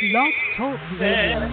Blog Talk Radio.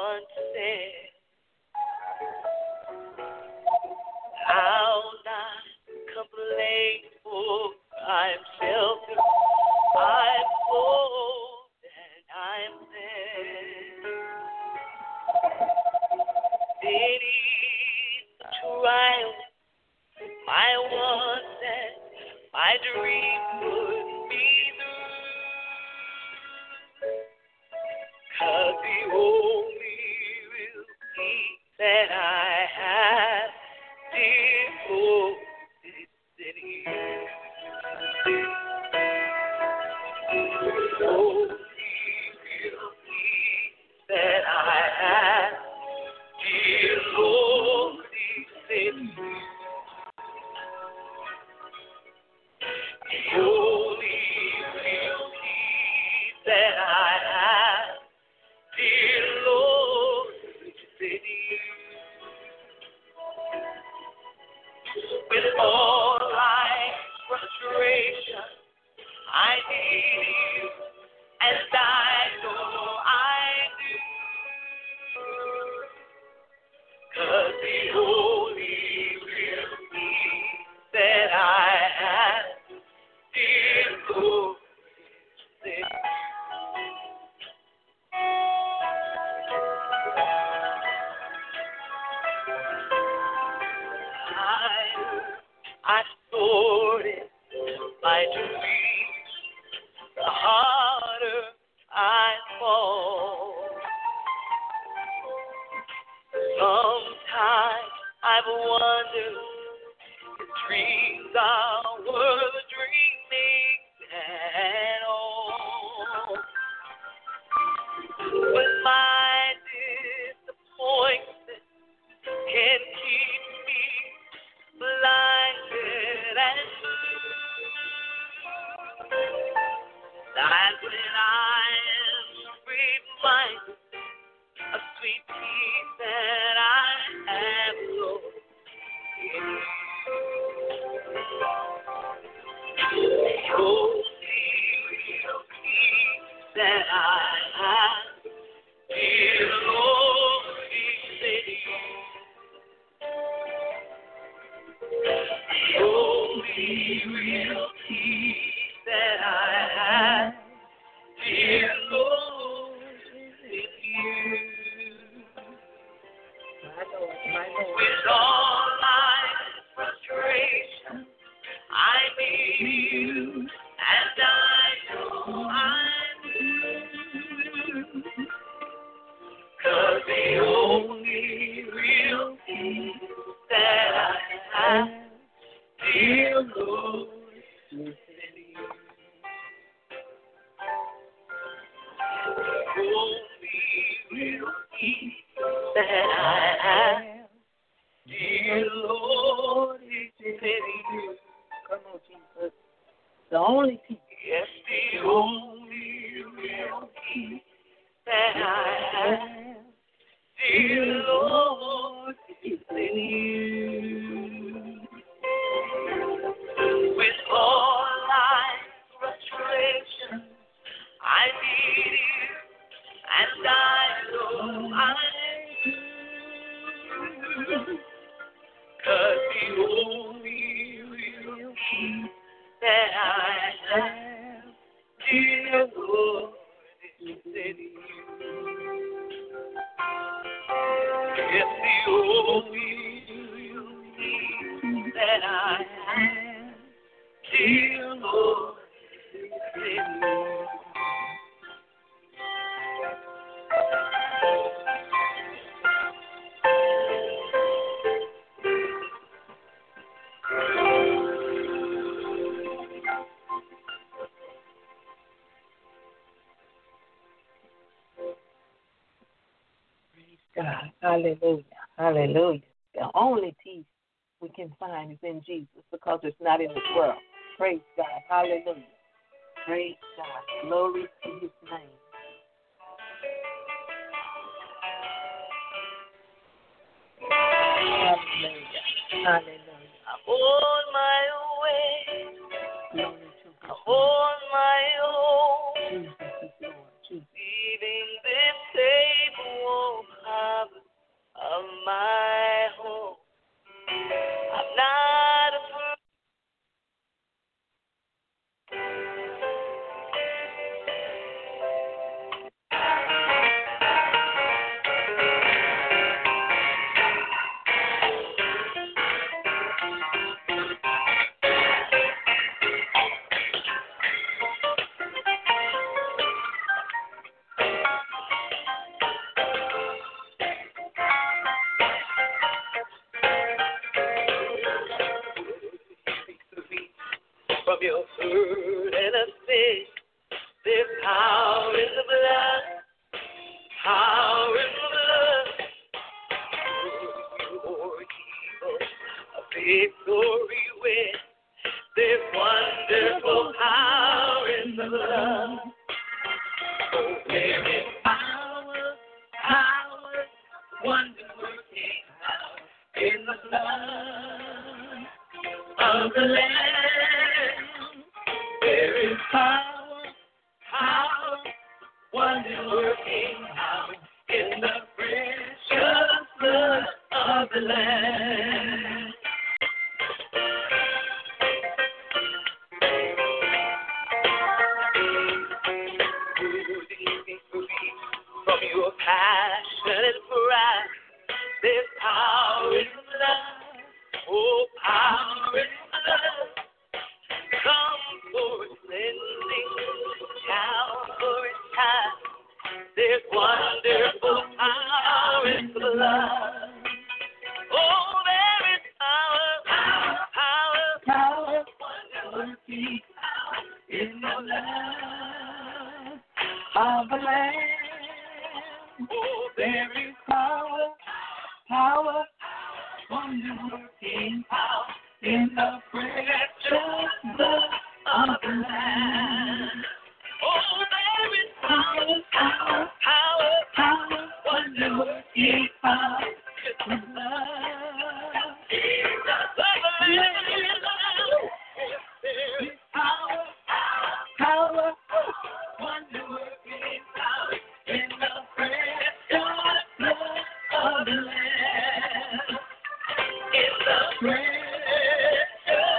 How not I my one that my dream would be through. 'Cause the only real peace that I have devoted in you. The only real peace that I have devoted in you. The only real peace that I have, dear Lord, is in you. With all life's frustration, I need you, and I know I do. 'Cause the only real peace that I have, dear Lord, is in you. I sorted my dreams, the harder I fall. Sometimes I've wondered if dreams are worth dreaming at all. But my disappointment can keep me blinded and blue. That's when I am reminded of sweet peace that I have, Lord, in you. The only real peace that I have, dear Lord, is in you. The only real peace that I have, dear Lord, is in you. With all my frustration, I need you, and I know I do. 'Cause the only real peace that I have, dear Lord, is in you. The only real peace that I have, dear Lord, is in you. Come on, Jesus. The only peace. Yes, the only real peace that I have, dear Lord, is in you. With all life's frustration, I need you, and I know I do. 'Cause the only real peace that I have, dear Lord, is in you. It's the only real peace that I have, dear Lord, is in you. God. Hallelujah. Hallelujah. The only peace we can find is in Jesus because it's not in this world. Praise God. Hallelujah. Praise God. Glory to his name. Hallelujah. Hallelujah. I'm on my way. Glory to I'm God. on my own. Jesus is Lord. Jesus. Leaving this table of my home. I'm not afraid. from your hurt and a sin. There's power in the blood, power in the blood. Your evil, a victory win. There's wonderful power in the blood. Oh, there is power, power, wonder-working power in the blood of the Lamb. There is power, power, wonder-working power in the precious blood of the Lamb. From your passion and pride, there's power in the blood. Oh, power in the blood. Come for its cleansing, down for its time. There's wonderful power in the blood. Oh, there is power, power, power, wonder-working power in the blood of the Lamb. Oh, there is power, power, wonder-working power in the precious blood of the Lamb. Oh, there is power, power, power, power, wonder-working power in the blood of the Lamb. There is power, power, wonder-working power in the precious blood of the Lamb. In the precious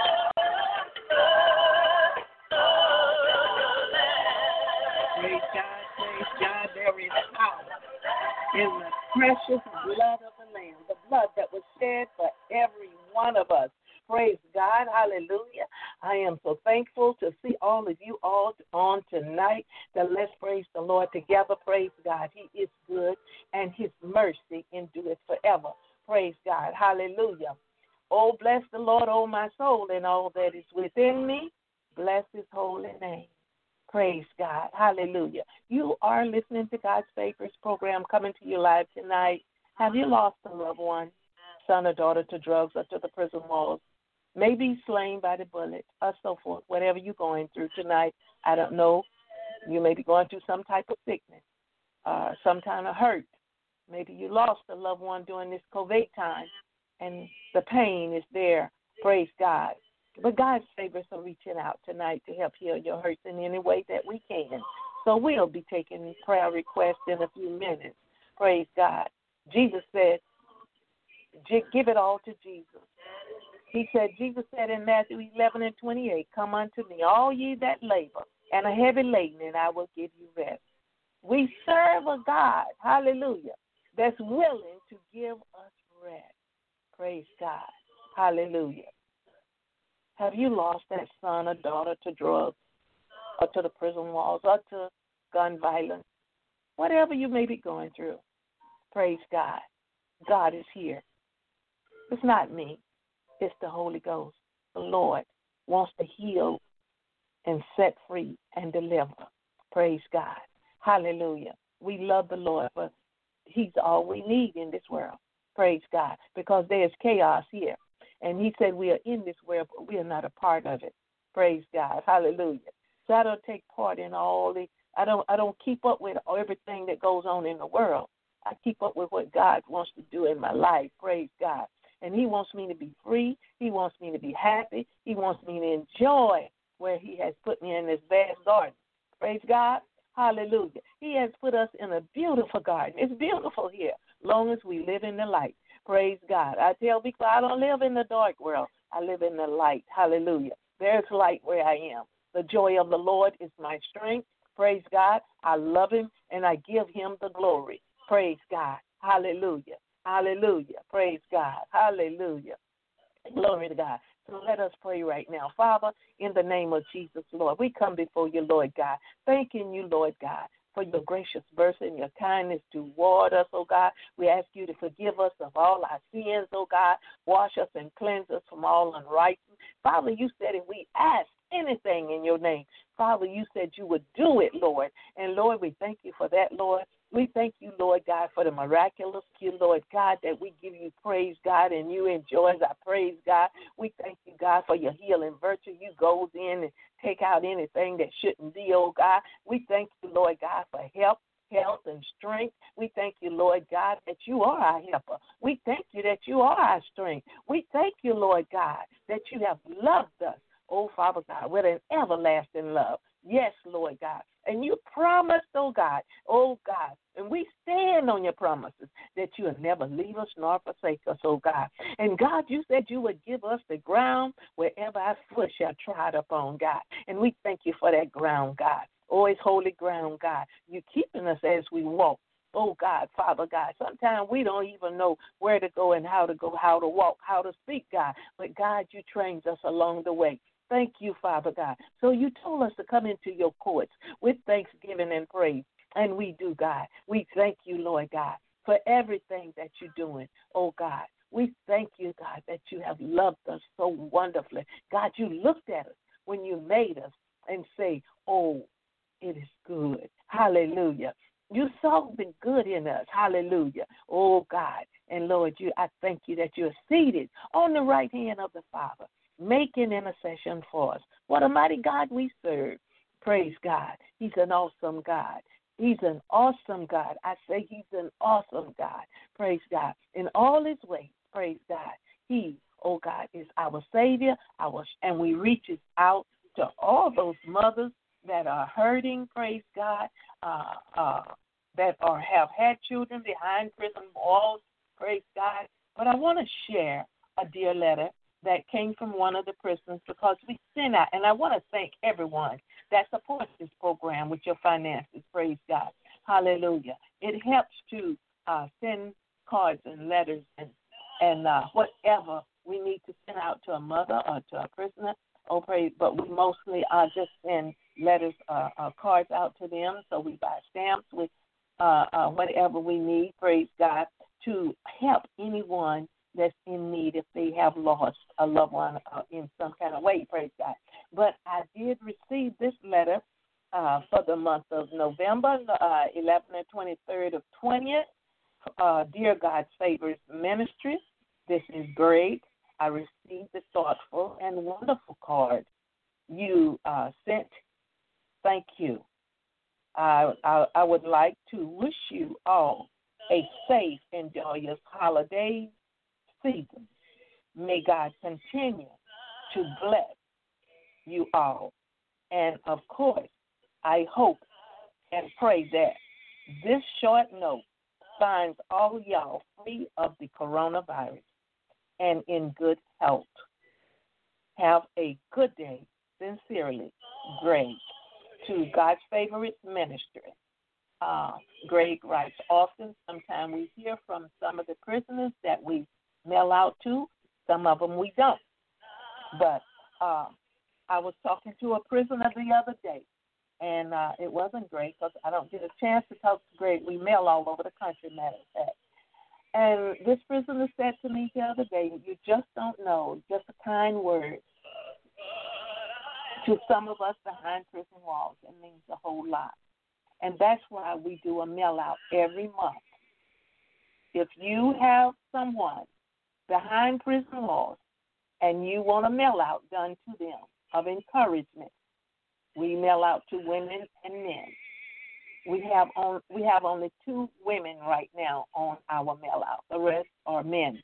blood of the Lamb. Praise God, there is power in the precious blood of the Lamb, the blood that was shed for every one of us. Praise God, hallelujah. I am so thankful to see all of you all on tonight. Let's praise the Lord together. Praise God, He is good, and His mercy endureth forever. Praise God, hallelujah. Oh, bless the Lord, oh my soul, and all that is within me. Bless His holy name. Praise God, hallelujah. You are listening to God's Favorites program coming to you live tonight. Have you lost a loved one, son or daughter to drugs or to the prison walls? Maybe slain by the bullet or so forth. Whatever you're going through tonight, I don't know. You may be going through some type of sickness, some kind of hurt. Maybe you lost a loved one during this COVID time, and the pain is there. Praise God. But God's favorites are reaching out tonight to help heal your hurts in any way that we can. So we'll be taking prayer requests in a few minutes. Praise God. Jesus said, give it all to Jesus. Jesus said in Matthew 11:28, come unto me, all ye that labor and are heavy laden, and I will give you rest. We serve a God, hallelujah, that's willing to give us rest. Praise God. Hallelujah. Have you lost that son or daughter to drugs or to the prison walls or to gun violence? Whatever you may be going through, praise God. God is here. It's not me. It's the Holy Ghost. The Lord wants to heal and set free and deliver. Praise God. Hallelujah. We love the Lord, but He's all we need in this world. Praise God. Because there's chaos here. And He said we are in this world, but we are not a part of it. Praise God. Hallelujah. So I don't take part in all the, I don't keep up with everything that goes on in the world. I keep up with what God wants to do in my life. Praise God. And He wants me to be free. He wants me to be happy. He wants me to enjoy where He has put me in this vast garden. Praise God. Hallelujah. He has put us in a beautiful garden. It's beautiful here, long as we live in the light. Praise God. I tell people I don't live in the dark world. I live in the light. Hallelujah. There's light where I am. The joy of the Lord is my strength. Praise God. I love Him, and I give Him the glory. Praise God. Hallelujah. Hallelujah. Praise God. Hallelujah. Glory to God. So let us pray right now. Father, in the name of Jesus, Lord, we come before you, Lord God, thanking you, Lord God, for your gracious mercy and your kindness toward us, oh God. We ask you to forgive us of all our sins, oh God. Wash us and cleanse us from all unrighteousness. Father, you said if we ask anything in your name. Father, you said you would do it, Lord. And, Lord, we thank you for that, Lord. We thank you, Lord God, for the miraculous cure, Lord God, that we give you praise, God, and you enjoy our praise, God. We thank you, God, for your healing virtue. You goes in and take out anything that shouldn't be, oh God. We thank you, Lord God, for help, health, and strength. We thank you, Lord God, that you are our helper. We thank you that you are our strength. We thank you, Lord God, that you have loved us, oh Father God, with an everlasting love. Yes, Lord God. And you promised, oh God, and we stand on your promises that you will never leave us nor forsake us, oh God. And God, you said you would give us the ground wherever our foot shall trod upon, God. And we thank you for that ground, God. Oh, it's holy ground, God. You're keeping us as we walk. Oh, God, Father God, sometimes we don't even know where to go, how to walk, how to speak, God. But, God, you trained us along the way. Thank you, Father God. So you told us to come into your courts with thanksgiving and praise, and we do, God. We thank you, Lord God, for everything that you're doing, oh, God. We thank you, God, that you have loved us so wonderfully. God, you looked at us when you made us and say, oh, it is good. Hallelujah. You saw the good in us. Hallelujah. Oh, God. And, Lord, I thank you that you're seated on the right hand of the Father, making intercession for us. What a mighty God we serve. Praise God. He's an awesome God. He's an awesome God. I say he's an awesome God. Praise God. In all his ways, praise God. He, oh God, is our Savior, and we reaches out to all those mothers that are hurting, praise God, that have had children behind prison walls, praise God. But I want to share a dear letter that came from one of the prisoners because we sent out, and I want to thank everyone that supports this program with your finances, praise God. Hallelujah. It helps to send cards and letters and whatever we need to send out to a mother or to a prisoner. Oh, praise, but we mostly just send letters, cards out to them. So we buy stamps with whatever we need, praise God, to help anyone that's in need if they have lost a loved one in some kind of way, praise God. But I did receive this letter for the month of November, 11th and 23rd of 20th. Dear God's Favors Ministry, this is great. I received the thoughtful and wonderful card you sent. Thank you. I would like to wish you all a safe and joyous holiday season. May God continue to bless you all. And, of course, I hope and pray that this short note finds all y'all free of the coronavirus and in good health. Have a good day. Sincerely, Greg. To God's Favorite Ministry. Greg writes often. Sometimes we hear from some of the prisoners that we mail out to. Some of them we don't. But I was talking to a prisoner the other day, and it wasn't Greg because I don't get a chance to talk to Greg. We mail all over the country, matter of fact. And this prisoner said to me the other day, you just don't know, just a kind word. To some of us behind prison walls, it means a whole lot. And that's why we do a mail-out every month. If you have someone behind prison walls and you want a mail-out done to them of encouragement, we mail out to women and men. We have only 2 women right now on our mail-out. The rest are men.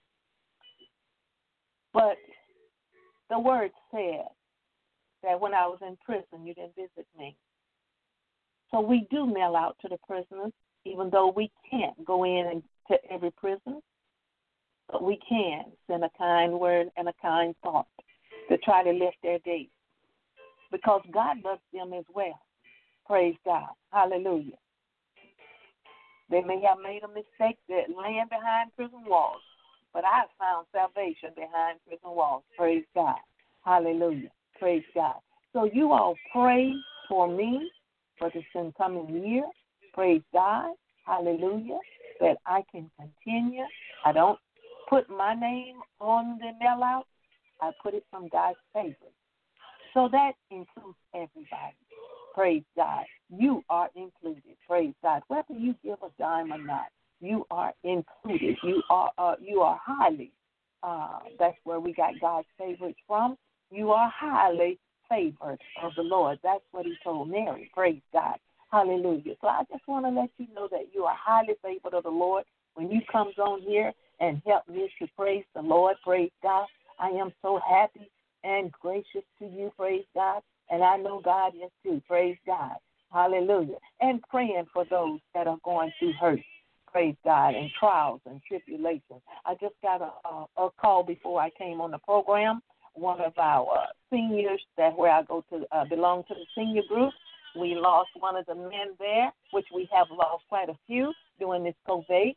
But the word said that when I was in prison, you didn't visit me. So we do mail out to the prisoners, even though we can't go in to every prison. But we can send a kind word and a kind thought to try to lift their day. Because God loves them as well. Praise God. Hallelujah. They may have made a mistake that laying behind prison walls, but I found salvation behind prison walls. Praise God. Hallelujah. Praise God. So you all pray for me for this incoming year. Praise God. Hallelujah. That I can continue. I don't put my name on the mail out. I put it from God's favor. So that includes everybody. Praise God. You are included. Praise God. Whether you give a dime or not, you are included. You are highly. That's where we got God's favorites from. You are highly favored of the Lord. That's what he told Mary. Praise God. Hallelujah. So I just want to let you know that you are highly favored of the Lord. When you comes on here and help me to praise the Lord, praise God, I am so happy and gracious to you, praise God. And I know God is too, praise God. Hallelujah. And praying for those that are going through hurt, praise God, and trials and tribulations. I just got a call before I came on the program. One of our seniors where I go to belong to the senior group, we lost one of the men there, which we have lost quite a few during this COVID.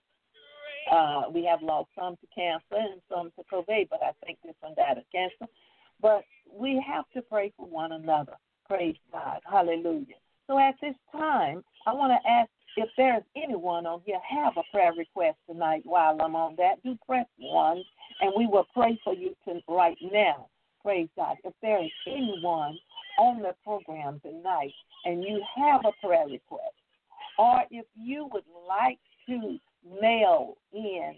We have lost some to cancer and some to COVID, but I think this one died of cancer. But we have to pray for one another. Praise God. Hallelujah. So at this time, I want to ask if there's anyone on here have a prayer request tonight while I'm on that. Do press 1, and we will pray for you right now. Praise God. If there is anyone on the program tonight and you have a prayer request, or if you would like to mail in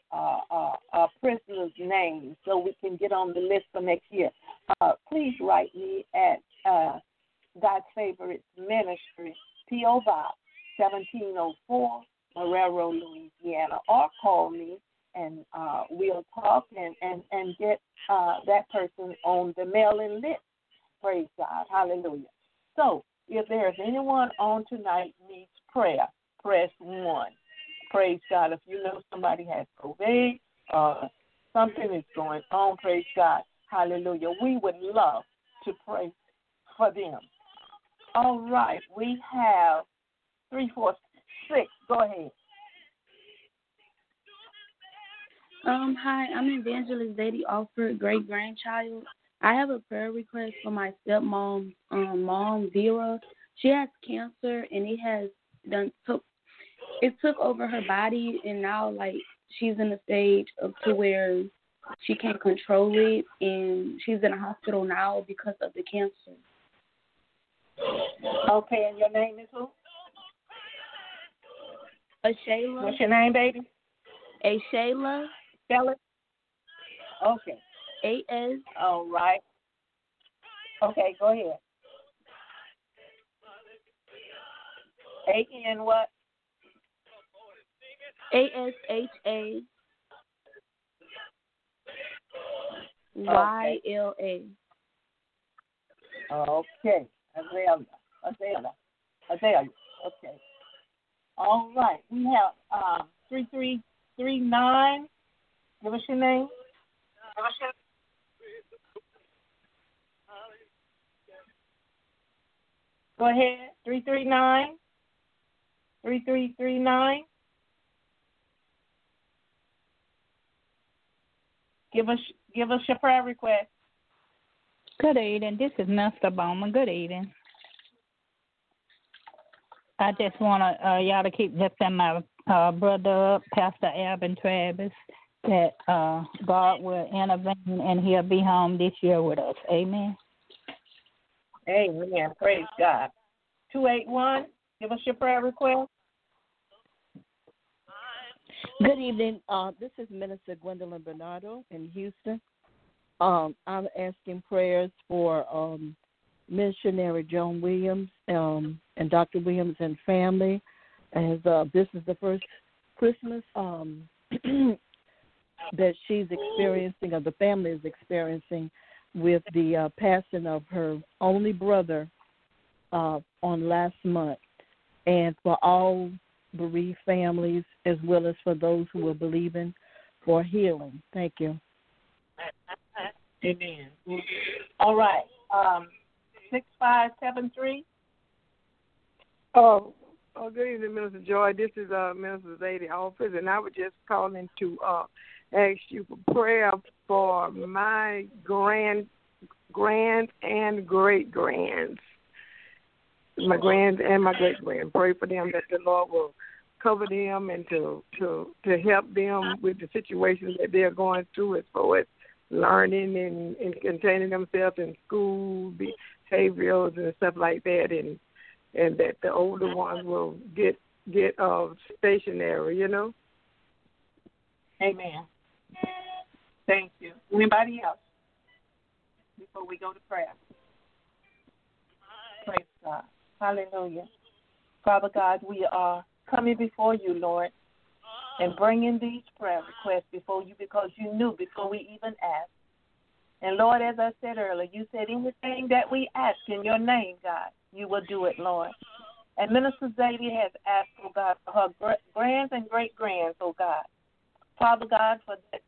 a prisoner's name so we can get on the list for next year, please write me at God's Favorite Ministry, P.O. Box 1704, Marrero, Louisiana, or call me and we'll talk and get that person on the mailing list. Praise God. Hallelujah. So if there's anyone on tonight needs prayer, press 1. Praise God. If you know somebody has COVID, something is going on, praise God. Hallelujah. We would love to pray for them. All right. We have 346. Go ahead. Hi, I'm Evangelist Zadie Alford, great-grandchild. I have a prayer request for my stepmom, mom, Vera. She has cancer, and it took over her body, and now, she's in a stage up to where she can't control it, and she's in a hospital now because of the cancer. Okay, and your name is who? Ashayla. What's your name, baby? Ashayla. Spell it. Okay. A-S. All right. Okay, go ahead. A-N what? A-S-H-A-Y-L-A. Okay. Azalea. Okay. All right. We have 3339. Give us your name. Go ahead. 339. 3339. Give us your prayer request. Good evening. This is Mr. Bowman. Good evening. I just want y'all to keep lifting my brother up, Pastor Alvin Travis, that God will intervene and he'll be home this year with us. Amen. Amen. Praise God. 281, give us your prayer request. Good evening. This is Minister Gwendolyn Bernardo in Houston. I'm asking prayers for missionary Joan Williams and Dr. Williams and family, as this is the first Christmas that she's experiencing, or the family is experiencing, with the passing of her only brother on last month, and for all bereaved families, as well as for those who are believing for healing. Thank you. Amen. All right. 6573. Oh, good evening, Minister Joy. This is Minister Zadie Alford, and I was just calling to ask you for prayer for my grands and great-grands. My grands and my great-grands. Pray for them that the Lord will cover them and to help them with the situations that they're going through as far as learning and containing themselves in school, behaviors and stuff like that, and that the older ones will get stationary, Amen. Thank you. Anybody else before we go to prayer? Praise God. Hallelujah. Father God, we are coming before you, Lord, and bringing these prayer requests before you because you knew before we even asked. And, Lord, as I said earlier, you said anything that we ask in your name, God, you will do it, Lord. And Minister Zadie has asked, oh God, for her grands and great-grands, oh God. Father God, for that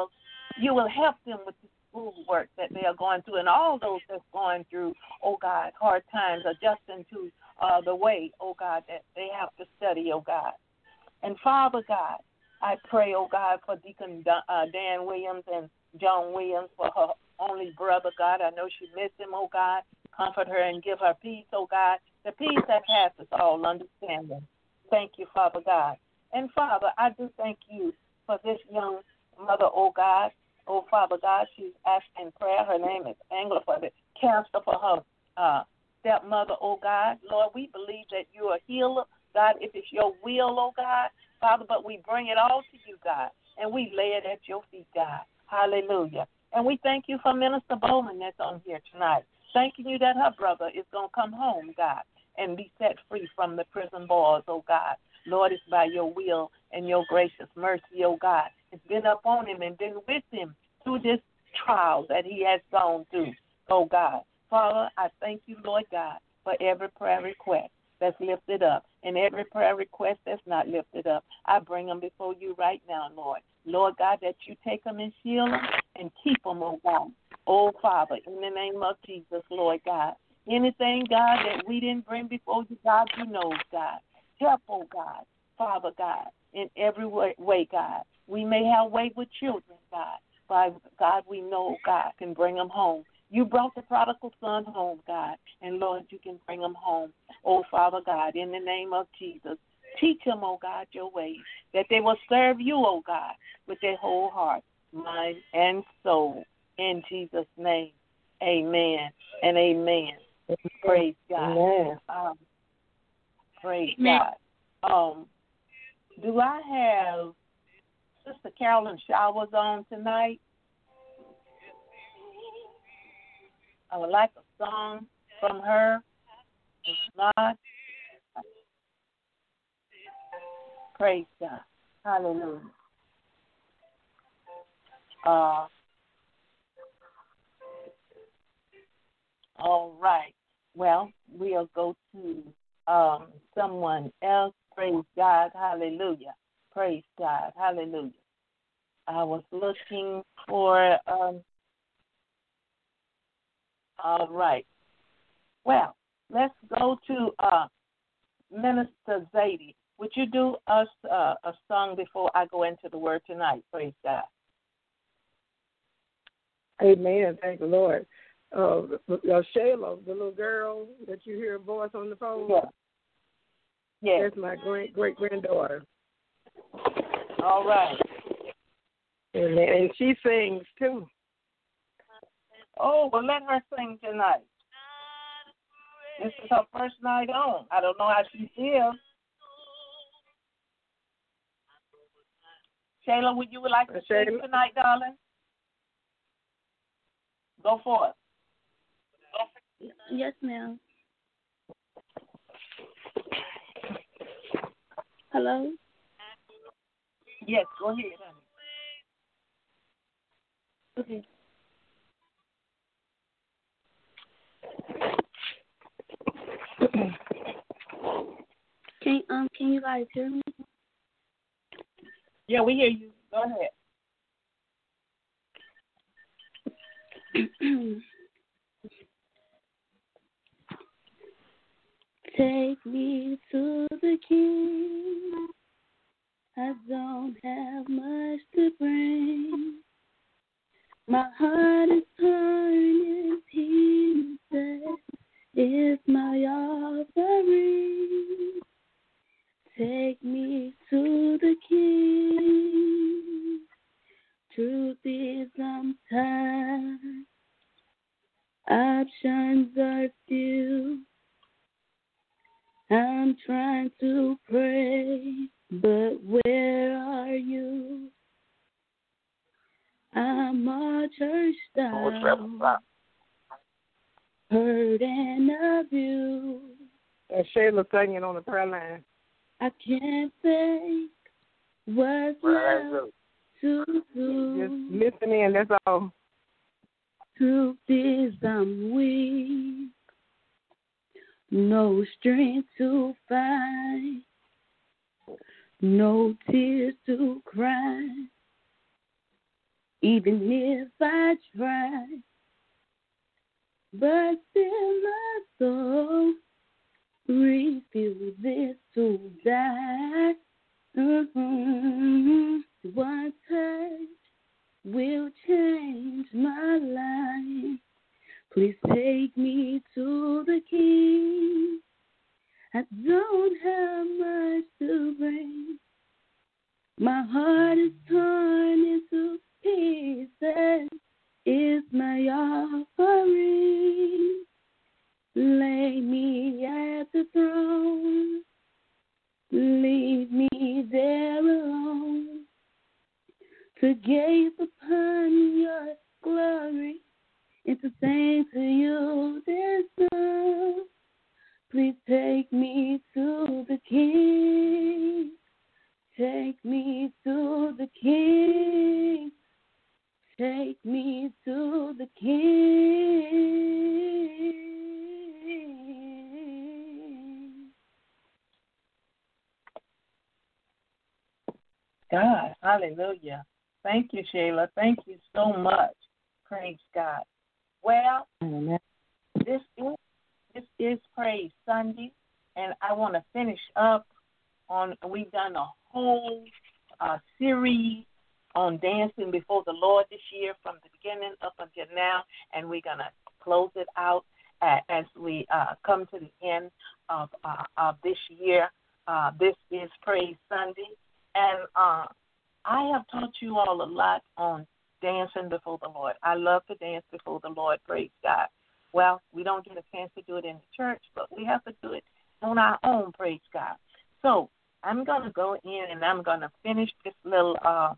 you will help them with the schoolwork that they are going through and all those that's going through, oh God, hard times, adjusting to the way, oh God, that they have to study, oh God. And Father God, I pray, oh God, for Deacon Dan Williams and John Williams, for her only brother, God. I know she missed him, oh God. Comfort her and give her peace, oh God, the peace that passes all understanding. Thank you, Father God. And Father, I do thank you for this young mother, oh God. Oh, Father God, she's asking prayer. Her name is Angela for the cancer for her stepmother, oh God. Lord, we believe that you are a healer, God, if it's your will, oh God. Father, but we bring it all to you, God, and we lay it at your feet, God. Hallelujah. And we thank you for Minister Bowman that's on here tonight. Thanking you that her brother is going to come home, God, and be set free from the prison bars, oh God. Lord, it's by your will and your gracious mercy, oh God. It's been upon him and been with him through this trial that he has gone through, oh God. Father, I thank you, Lord God, for every prayer request that's lifted up and every prayer request that's not lifted up. I bring them before you right now, Lord. Lord God, that you take them and shield them and keep them, oh God. Oh, Father, in the name of Jesus, Lord God. Anything, God, that we didn't bring before you, God, you know, God. Help, oh God, Father God, in every way, God. We may have way with children, God, but God, we know, God, can bring them home. You brought the prodigal son home, God, and Lord, you can bring them home. Oh, Father God, in the name of Jesus, teach them, oh God, your ways, that they will serve you, oh God, with their whole heart, mind, and soul. In Jesus' name, amen and amen. Praise God. Amen. Praise God. Do I have Sister Carolyn Showers on tonight? I would like a song from her. If not, praise God. Hallelujah. All right. Well, we'll go to someone else. Praise God. Hallelujah. Praise God. Hallelujah. I was looking for, all right. Well, let's go to Minister Zadie. Would you do us a song before I go into the word tonight? Praise God. Amen. Thank the Lord. Shayla, the little girl that you hear a voice on the phone. Yeah. Yes. That's my great granddaughter. All right. Amen. And she sings too. Oh, well, let her sing tonight. This is her first night on. I don't know how she feels. Shayla, would you like to sing tonight, darling? Go for it. Yes, ma'am. Hello? Yes, go ahead, honey. Okay. Can you guys hear me? Yeah, we hear you. Go ahead. Take me to the King. I don't have much to bring. My heart is torn in pieces. It's my offering. Take me to the King. Truth is, I'm tired Options are few. I'm trying to pray, but where are you? I'm all churched out, hurt and abused. Shayla singing on the prayer line. I can't think what's left to do. Just listen in, that's all. Truth is I'm weak, no strength to fight, no tears to cry. Even if I try, but still my soul refuses to die. One touch will change my life. Please take me to the King. I don't have much to bring. My heart is torn into pieces. Is my offering. Lay me at the throne. Leave me there alone to gaze upon your glory and to sing to you this song. Please take me to the King. Take me to the King. Take me to the King. God, hallelujah. Thank you, Shayla. Thank you so much. Praise God. Well, this is Praise Sunday, and I want to finish up on. We've done a whole series on dancing before the Lord this year, from the beginning up until now, and we're gonna close it out as we come to the end of this year. This is Praise Sunday. And I have taught you all a lot on dancing before the Lord. I love to dance before the Lord, praise God. Well, we don't get a chance to do it in the church, but we have to do it on our own, praise God. So I'm going to go in and I'm going to finish this little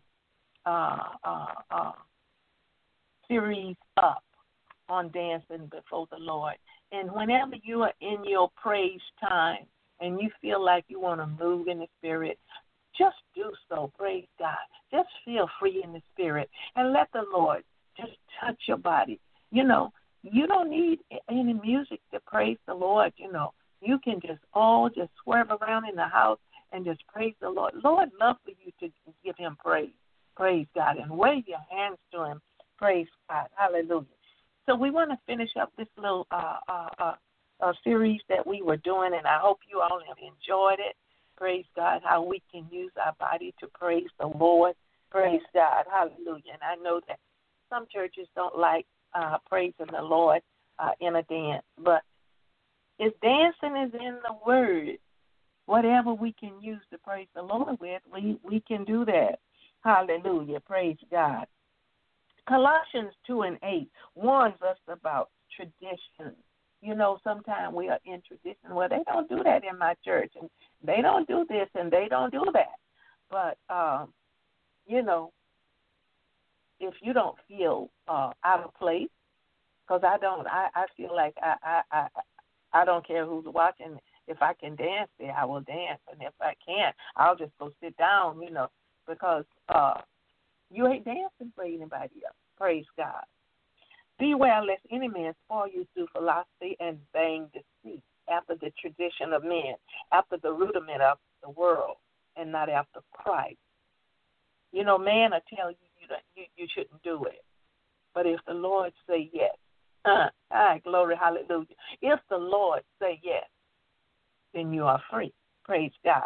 series up on dancing before the Lord. And whenever you are in your praise time and you feel like you want to move in the Spirit, just do so, praise God. Just feel free in the Spirit and let the Lord just touch your body. You know, you don't need any music to praise the Lord, you know. You can just swerve around in the house and just praise the Lord. Lord loves for you to give him praise God, and wave your hands to him, praise God, hallelujah. So we want to finish up this little series that we were doing, and I hope you all have enjoyed it. Praise God, how we can use our body to praise the Lord. Praise God, hallelujah. And I know that some churches don't like praising the Lord in a dance, but if dancing is in the Word, whatever we can use to praise the Lord with, we can do that. Hallelujah, praise God. Colossians 2:8 warns us about tradition. You know, sometimes we are in tradition. Well, they don't do that in my church, and they don't do this, and they don't do that. But, you know, if you don't feel out of place, because I feel like I don't care who's watching. If I can dance there, I will dance. And if I can't, I'll just go sit down, you know, because you ain't dancing for anybody else. Praise God. Beware lest any man spoil you through philosophy and vain deceit, after the tradition of men, after the rudiment of the world, and not after Christ. You know, man will tell you you shouldn't do it. But if the Lord say yes, glory, hallelujah. If the Lord say yes, then you are free. Praise God.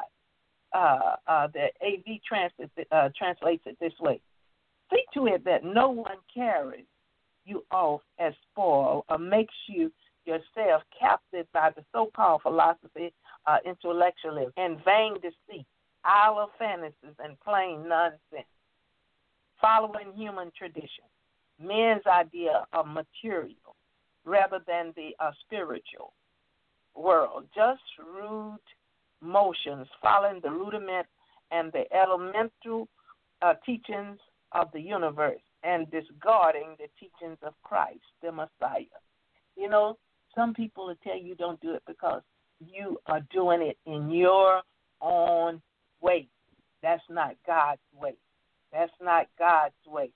The AV translates it this way. See to it that no one carries you off as spoil or makes you yourself captive by the so-called philosophy, intellectualism, and vain deceit, idle fantasies, and plain nonsense, following human tradition, men's idea of material, rather than the spiritual world. Just rude motions, following the rudiment and the elemental teachings of the universe and discarding the teachings of Christ, the Messiah. You know, some people will tell you don't do it because you are doing it in your own way. That's not God's way. That's not God's way.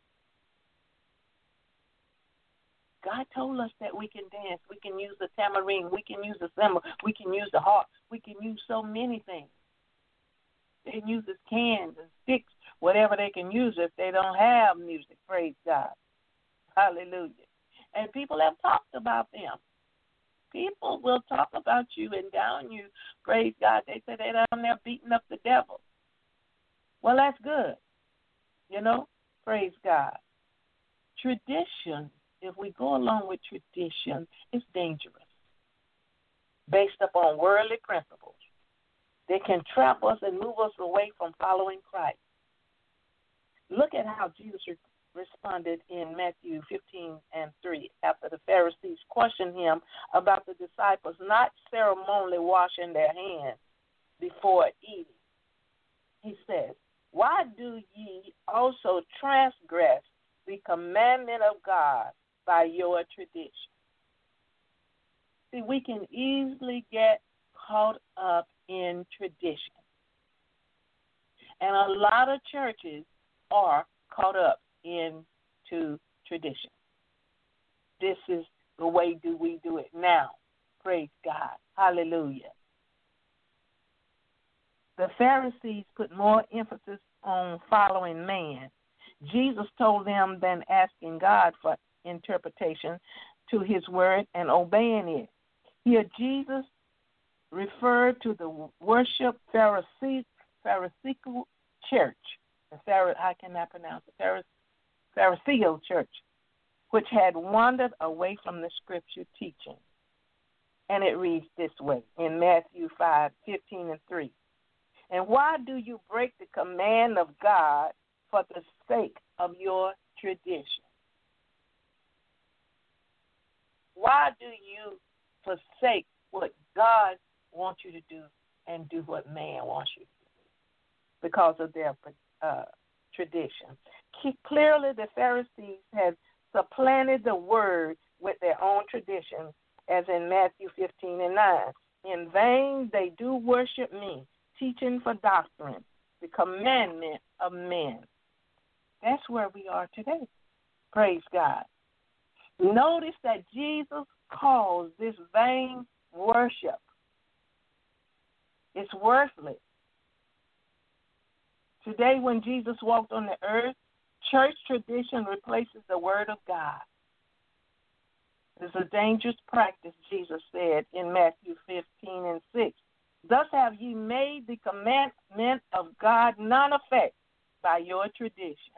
God told us that we can dance. We can use the tambourine. We can use the cymbal. We can use the harp. We can use so many things. They can use cans and sticks, whatever they can use if they don't have music. Praise God. Hallelujah. And people have talked about them. People will talk about you and down you. Praise God. They say they're down there beating up the devil. Well, that's good. You know, praise God. Tradition, if we go along with tradition, is dangerous. Based upon worldly principles. They can trap us and move us away from following Christ. Look at how Jesus responded in Matthew 15:3 after the Pharisees questioned him about the disciples not ceremonially washing their hands before eating. He says, "Why do ye also transgress the commandment of God by your tradition?" See, we can easily get caught up in tradition. And a lot of churches are caught up into tradition. This is the way we do it now. Praise God. Hallelujah. The Pharisees put more emphasis on following man. Jesus told them than asking God for interpretation to his word and obeying it. Here Jesus referred to the worship Pharisaical church. I cannot pronounce it. Pharisaical church, which had wandered away from the scripture teaching. And it reads this way in Matthew 5:15-3. "And why do you break the command of God for the sake of your tradition?" Why do you forsake what God wants you to do and do what man wants you to do? Because of their tradition. Clearly, the Pharisees had supplanted the word with their own tradition, as in Matthew 15:9. "In vain they do worship me, teaching for doctrine, the commandment of men." That's where we are today. Praise God. Notice that Jesus calls this vain worship. It's worthless. Today, when Jesus walked on the earth, church tradition replaces the word of God. It's a dangerous practice, Jesus said in Matthew 15:6. "Thus have ye made the commandment of God none effect by your tradition."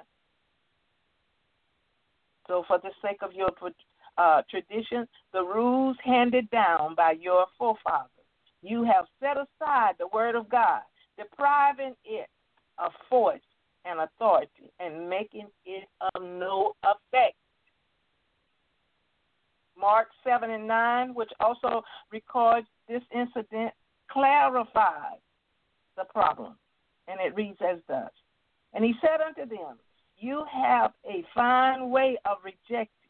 So for the sake of your tradition, the rules handed down by your forefathers, you have set aside the word of God, depriving it of force and authority and making it of no effect. Mark 7:9, which also records this incident, clarifies the problem. And it reads as thus. "And he said unto them, you have a fine way of rejecting,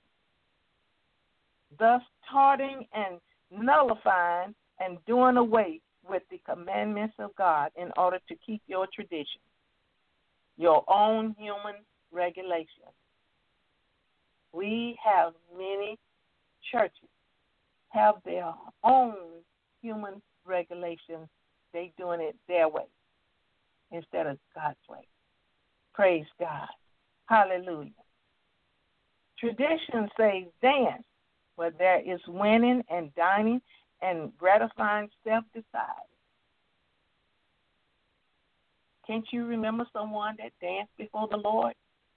thus tarting and nullifying and doing away with the commandments of God in order to keep your tradition, your own human regulations." We have many churches have their own human regulations. They doing it their way instead of God's way. Praise God. Hallelujah. Tradition says dance, but there is winning and dining and gratifying self-decided. Can't you remember someone that danced before the Lord?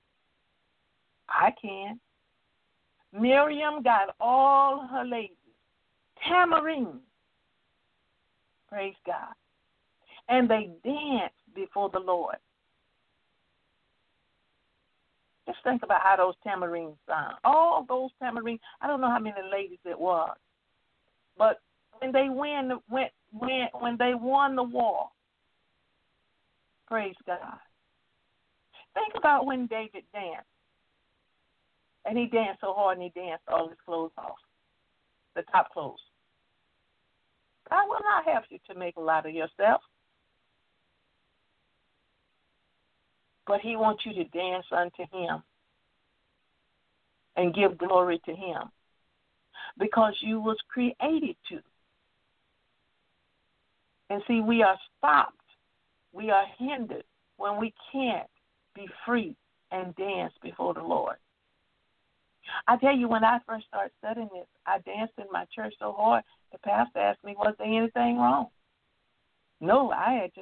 I can. Miriam got all her ladies tambourines. Praise God. And they danced before the Lord. Just think about how those tamarines sound. All those tamarines. I don't know how many ladies it was, but when they when they won the war, praise God. Think about when David danced, and he danced so hard and he danced all his clothes off, the top clothes. God will not have you to make a lot of yourself, but he wants you to dance unto him and give glory to him because you was created to. And see, we are stopped, we are hindered when we can't be free and dance before the Lord. I tell you, when I first started studying this, I danced in my church so hard, the pastor asked me, was there anything wrong? No, I had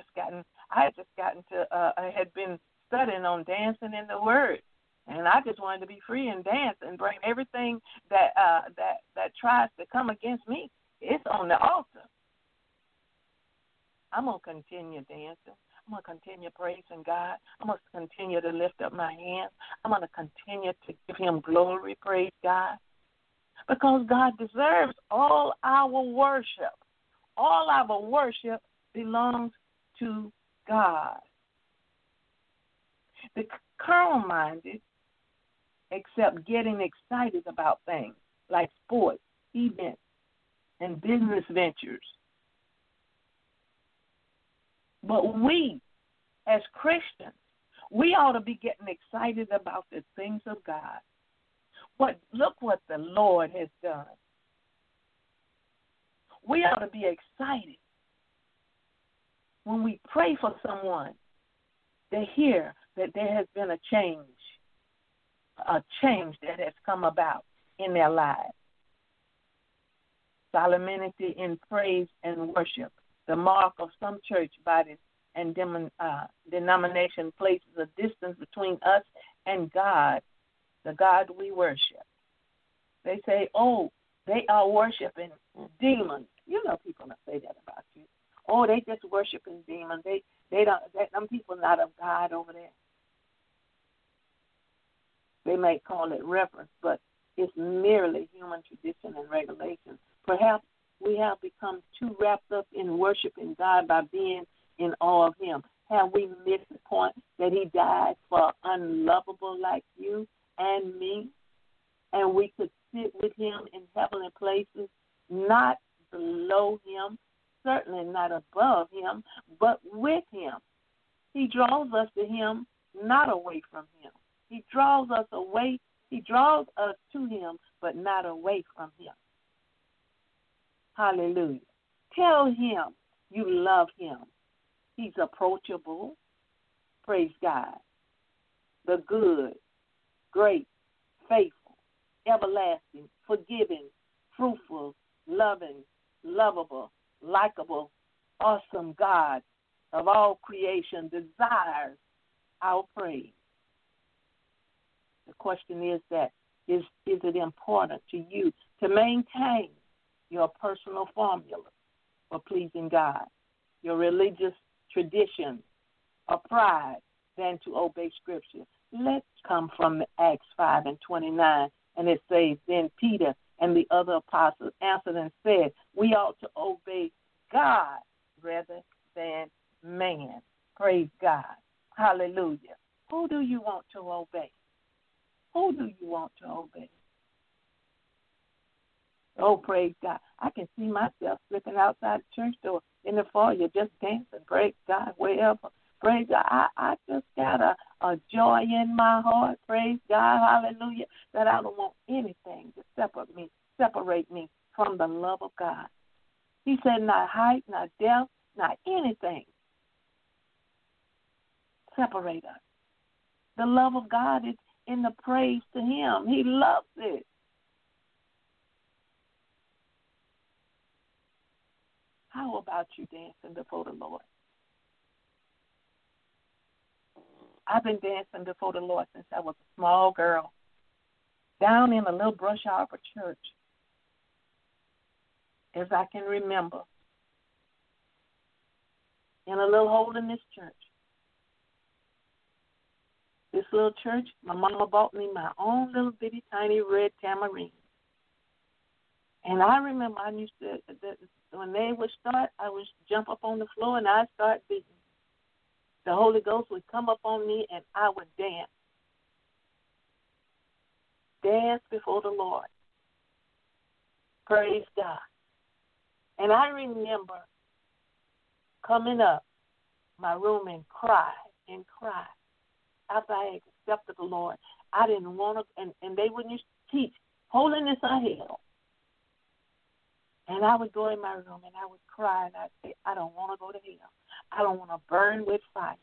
been studying on dancing in the Word, and I just wanted to be free and dance and bring everything that tries to come against me. It's on the altar. I'm going to continue dancing. I'm going to continue praising God. I'm going to continue to lift up my hands. I'm going to continue to give him glory, praise God, because God deserves all our worship. All our worship belongs to God. The carnal-minded accept getting excited about things like sports, events, and business ventures. But we, as Christians, we ought to be getting excited about the things of God. Look what the Lord has done. We ought to be excited when we pray for someone to hear that there has been a change that has come about in their lives. Solemnity in praise and worship. The mark of some church bodies and denomination places a distance between us and God, the God we worship. They say, oh, they are worshiping demons. You know people that say that about you. Oh, they just worshiping demons. They don't. Them people not of God over there. They may call it reverence, but it's merely human tradition and regulation. Perhaps we have become too wrapped up in worshiping God by being in awe of him. Have we missed the point that he died for unlovable like you and me? And we could sit with him in heavenly places, not below him, certainly not above him, but with him. He draws us to him, not away from him. He draws us to him, but not away from him. Hallelujah. Tell him you love him. He's approachable. Praise God. The good, great, faithful, everlasting, forgiving, fruitful, loving, lovable, likable, awesome God of all creation desires our praise. The question is it important to you to maintain your personal formula for pleasing God, your religious traditions or pride than to obey Scripture? Let's come from Acts 5:29, and it says, then Peter and the other apostles answered and said, we ought to obey God rather than man. Praise God. Hallelujah. Who do you want to obey? Who do you want to obey? Oh, praise God. I can see myself slipping outside the church door in the foyer just dancing. Praise God, wherever. Praise God. I just got a joy in my heart. Praise God. Hallelujah. That I don't want anything to separate me from the love of God. He said not height, not depth, not anything separate us. The love of God is in the praise to him. He loves it. How about you dancing before the Lord? I've been dancing before the Lord since I was a small girl, down in a little brush arbor church, as I can remember, in a little holiness church. This little church, my mama bought me my own little bitty tiny red tambourine. And I remember I used to, when they would start, I would jump up on the floor and I'd start beating. The Holy Ghost would come up on me and I would dance. Dance before the Lord. Praise God. And I remember coming up my room and cry after I accepted the Lord. I didn't want to, and they wouldn't used to teach holiness or hell. And I would go in my room and I would cry and I'd say, I don't want to go to hell. I don't want to burn with fire.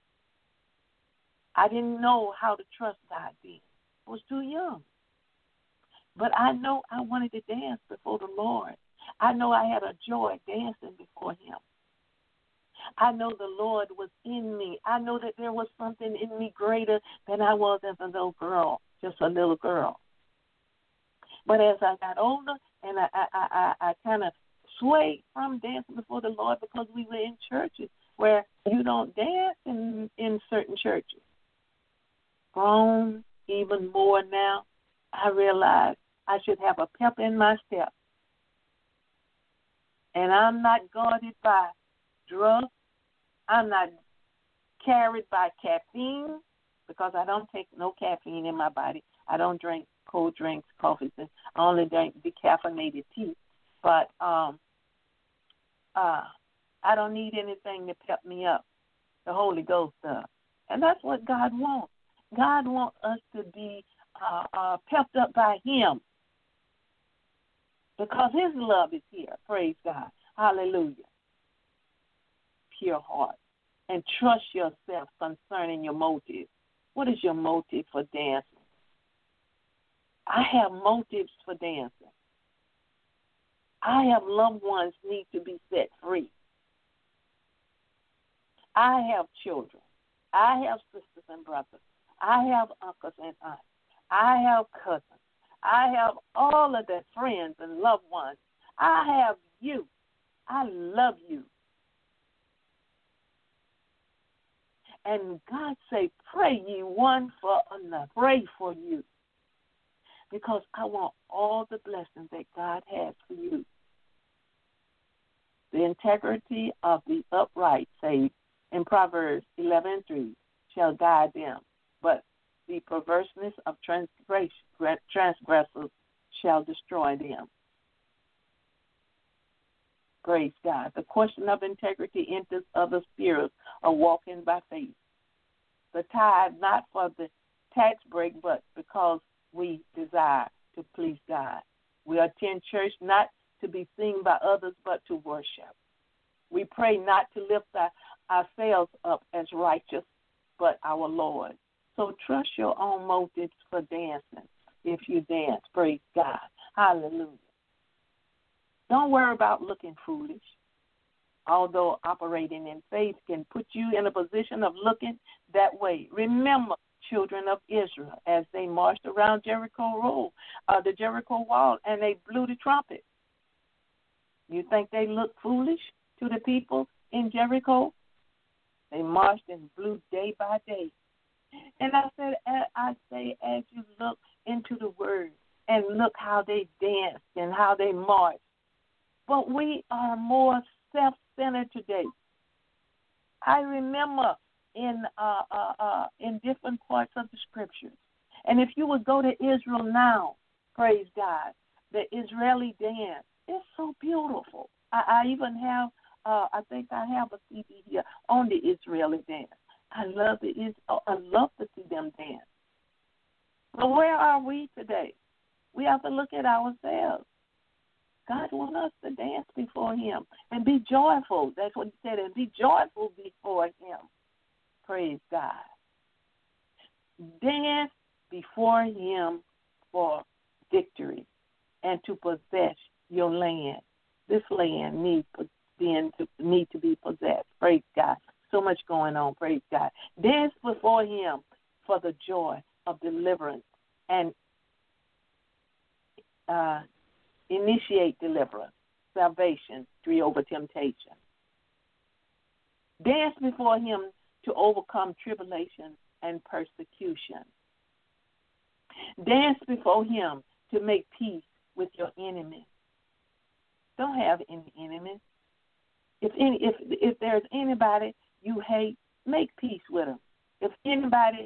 I didn't know how to trust God then. I was too young. But I know I wanted to dance before the Lord. I know I had a joy dancing before him. I know the Lord was in me. I know that there was something in me greater than I was as a little girl, just a little girl. But as I got older and I kind of swayed from dancing before the Lord because we were in churches where you don't dance in certain churches. Grown even more now, I realize I should have a pep in my step. And I'm not guarded by drugs. I'm not carried by caffeine because I don't take no caffeine in my body. I don't drink cold drinks, coffees. I only drink decaffeinated tea. But I don't need anything to pep me up. The Holy Ghost does. And that's what God wants. God wants us to be pepped up by him because his love is here. Praise God. Hallelujah. Pure heart. And trust yourself concerning your motive. What is your motive for dancing? I have motives for dancing. I have loved ones need to be set free. I have children. I have sisters and brothers. I have uncles and aunts. I have cousins. I have all of their friends and loved ones. I have you. I love you. And God say, pray ye one for another. Pray for you. Because I want all the blessings that God has for you. The integrity of the upright, say in Proverbs 11:3, shall guide them. But the perverseness of transgressors shall destroy them. Praise God. The question of integrity enters other spheres of walking by faith. The tithe not for the tax break, but because we desire to please God. We attend church not to be seen by others, but to worship. We pray not to lift ourselves up as righteous, but our Lord. So trust your own motives for dancing if you dance. Praise God. Hallelujah. Don't worry about looking foolish. Although operating in faith can put you in a position of looking that way. Remember, children of Israel, as they marched around the Jericho wall, and they blew the trumpet. You think they looked foolish to the people in Jericho? They marched and blew day by day. And I say, as you look into the Word and look how they danced and how they marched. But we are more self-centered today. I remember in different parts of the Scriptures. And if you would go to Israel now, praise God, the Israeli dance, it's so beautiful. I even have, I think I have a CD here on the Israeli dance. I love to see them dance. But where are we today? We have to look at ourselves. God wants us to dance before him and be joyful. That's what he said, and be joyful before him. Praise God. Dance before him for victory and to possess your land. This land needs to be possessed. Praise God. So much going on. Praise God. Dance before him for the joy of deliverance and initiate deliverance, salvation, victory over temptation. Dance before him to overcome tribulation and persecution. Dance before him to make peace with your enemies. Don't have any enemies. If there's anybody you hate, make peace with them. If anybody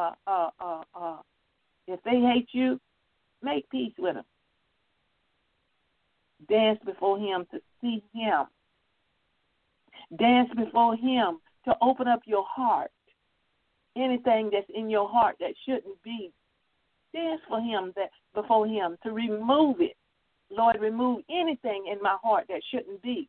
if they hate you, make peace with them. Dance before him to see him. Dance before him to open up your heart. Anything that's in your heart that shouldn't be, dance for him before him to remove it. Lord, remove anything in my heart that shouldn't be.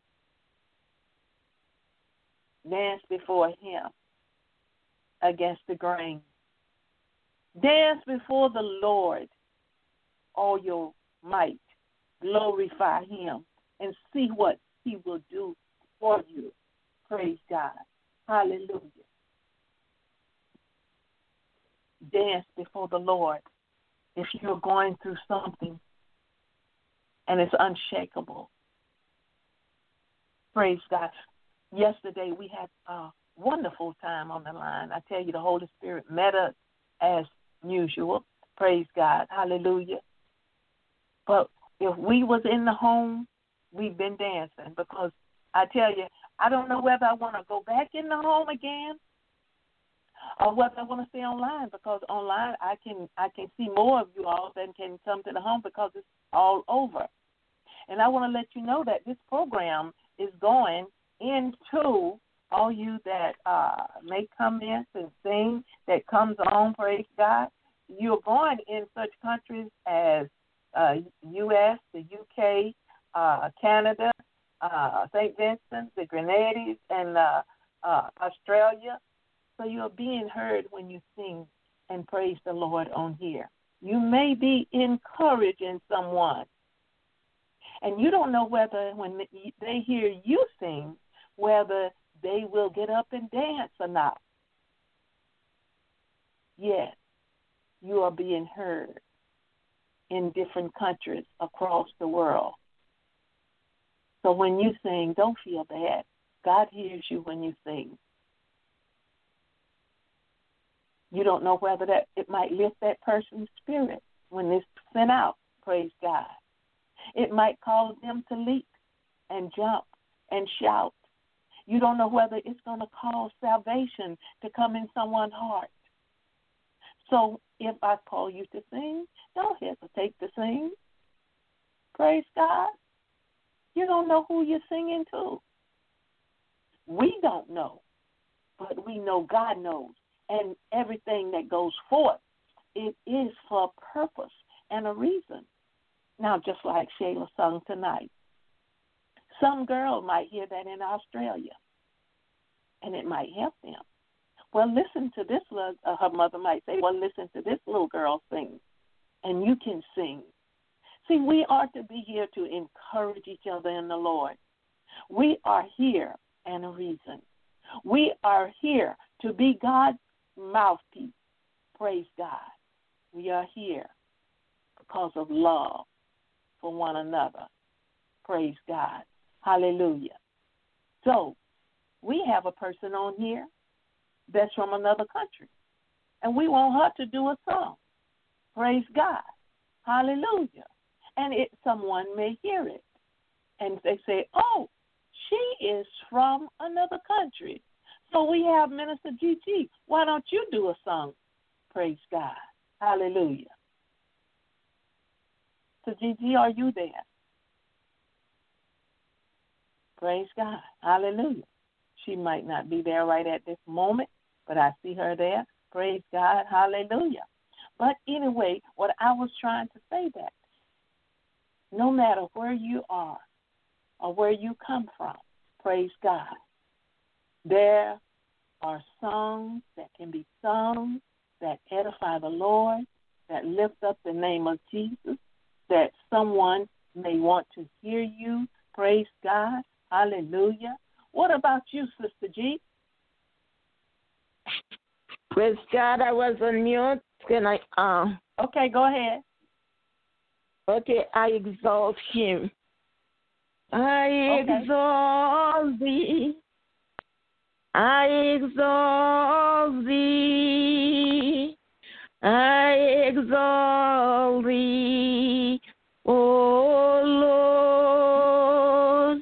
Dance before him against the grain. Dance before the Lord, all your might. Glorify him and see what he will do for you. Praise God. Hallelujah. Dance before the Lord if you're going through something and it's unshakable. Praise God. Yesterday we had a wonderful time on the line. I tell you, the Holy Spirit met us as usual. Praise God. Hallelujah. But if we was in the home, we've been dancing, because I tell you, I don't know whether I want to go back in the home again or whether I want to stay online, because online I can see more of you all than can come to the home because it's all over. And I want to let you know that this program is going into all you that make comments and sing that comes on, praise God. You're going in such countries as U.S., the U.K., Canada, St. Vincent, the Grenadines, and Australia. So you're being heard when you sing and praise the Lord on here. You may be encouraging someone. And you don't know whether when they hear you sing, whether they will get up and dance or not. Yes, you are being heard in different countries across the world. So when you sing, don't feel bad. God hears you when you sing. You don't know whether that it might lift that person's spirit when it's sent out. Praise God. It might cause them to leap and jump and shout. You don't know whether it's going to cause salvation to come in someone's heart. So if I call you to sing, don't hesitate to sing. Praise God. You don't know who you're singing to. We don't know, but we know God knows. And everything that goes forth, it is for a purpose and a reason. Now, just like Shayla sung tonight, some girl might hear that in Australia, and it might help them. Well, listen to this, her mother might say, well, listen to this little girl sing, and you can sing. See, we are to be here to encourage each other in the Lord. We are here and a reason. We are here to be God's mouthpiece. Praise God. We are here because of love for one another. Praise God. Hallelujah. So, we have a person on here that's from another country, and we want her to do a song. Praise God. Hallelujah. And someone may hear it, and they say, oh, she is from another country. So we have Minister Gigi. Why don't you do a song? Praise God. Hallelujah. So Gigi, are you there? Praise God. Hallelujah. She might not be there right at this moment, but I see her there. Praise God. Hallelujah. But anyway, what I was trying to say that no matter where you are or where you come from, praise God, there are songs that can be sung that edify the Lord, that lift up the name of Jesus, that someone may want to hear you. Praise God. Hallelujah. What about you, Sister G? Praise God, I was on mute. Can I Okay, go ahead. Okay, I exalt him. I exalt thee. I exalt thee. I exalt thee, O Lord.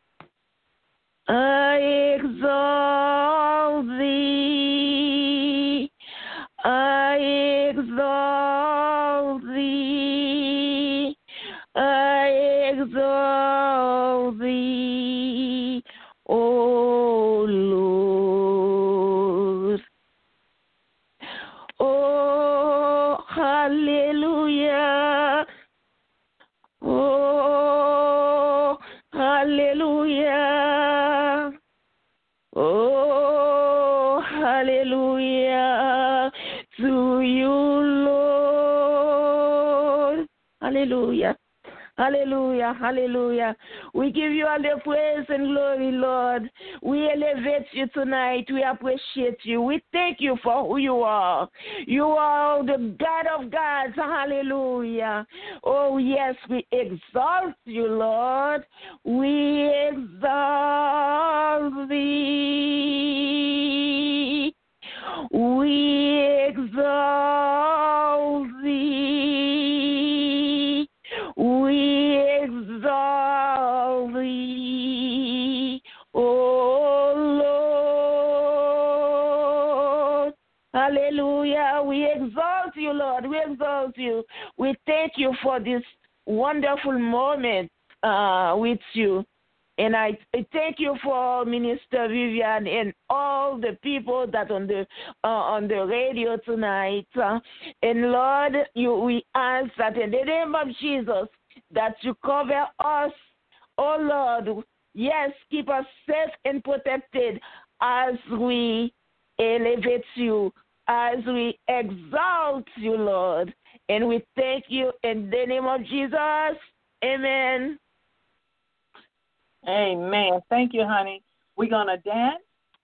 I exalt thee. I exalt thee. I exalt thee, O Lord. Oh, hallelujah. Oh, hallelujah. Oh, hallelujah to you, Lord. Hallelujah. Hallelujah, hallelujah. We give you all the praise and glory, Lord. We elevate you tonight. We appreciate you. We thank you for who you are. You are the God of gods. Hallelujah. Oh, yes, we exalt you, Lord. We exalt thee. We exalt thee. We exalt thee, O Lord. Hallelujah. We exalt you, Lord. We exalt you. We thank you for this wonderful moment with you. And I thank you for Minister Vivian and all the people that on the radio tonight. And Lord, we ask that in the name of Jesus that you cover us, oh Lord. Yes, keep us safe and protected as we elevate you, as we exalt you, Lord. And we thank you in the name of Jesus. Amen. Amen. Thank you, honey. We're going to dance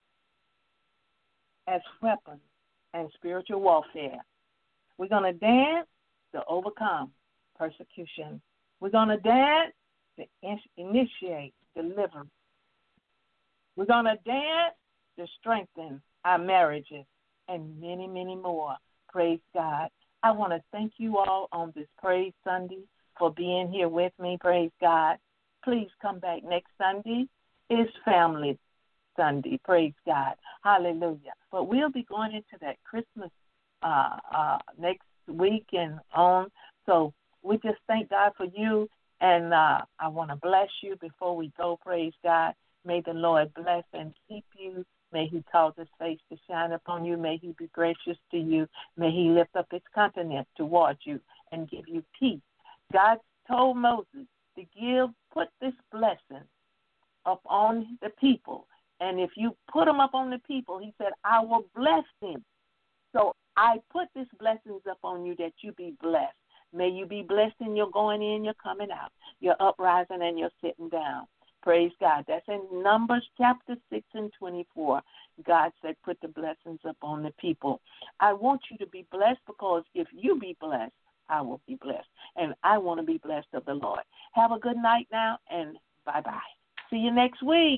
as weapons and spiritual warfare. We're going to dance to overcome persecution. We're going to dance to initiate deliverance. We're going to dance to strengthen our marriages and many, many more. Praise God. I want to thank you all on this Praise Sunday for being here with me. Praise God. Please come back next Sunday. It's Family Sunday. Praise God. Hallelujah. But we'll be going into that Christmas next week and on. So we just thank God for you. And I want to bless you before we go. Praise God. May the Lord bless and keep you. May he cause his face to shine upon you. May he be gracious to you. May he lift up his countenance towards you and give you peace. God told Moses to put this blessing upon the people. And if you put them up on the people, he said, I will bless them. So I put these blessings up on you that you be blessed. May you be blessed in your going in, your coming out, your uprising, and your sitting down. Praise God. That's in Numbers chapter 6 and 24. God said, put the blessings upon the people. I want you to be blessed because if you be blessed, I will be blessed. And I want to be blessed of the Lord. Have a good night now, and bye-bye. See you next week.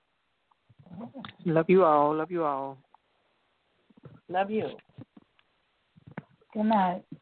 Love you all. Love you all. Love you. Good night.